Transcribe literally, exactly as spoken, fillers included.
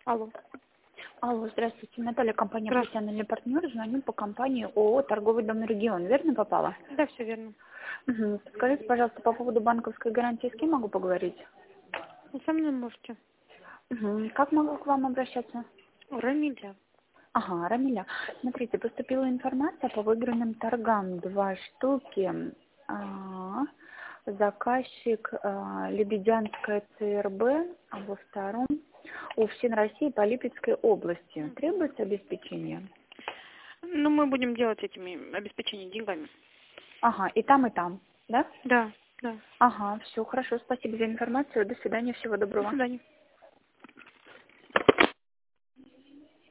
Алло. Алло, здравствуйте. Наталья, компания Здравствуйте. «Профессиональный партнер». Звоню по компании ООО «Торговый дом Регион». Верно попала? Да, все верно. Угу. Скажите, пожалуйста, по поводу банковской гарантии, с кем могу поговорить? Вы со мной можете. Угу. Как могу к вам обращаться? Рамиля. Ага, Рамиля. Смотрите, поступила информация по выигранным торгам. Два штуки. А, заказчик а, Лебедянская ЦРБ, а во втором УФСИН России по Липецкой области. Требуется обеспечение? Ну, мы будем делать этими обеспечение деньгами. Ага, и там, и там, да? Да, да. Ага, все, хорошо, спасибо за информацию. До свидания, всего До доброго. свидания.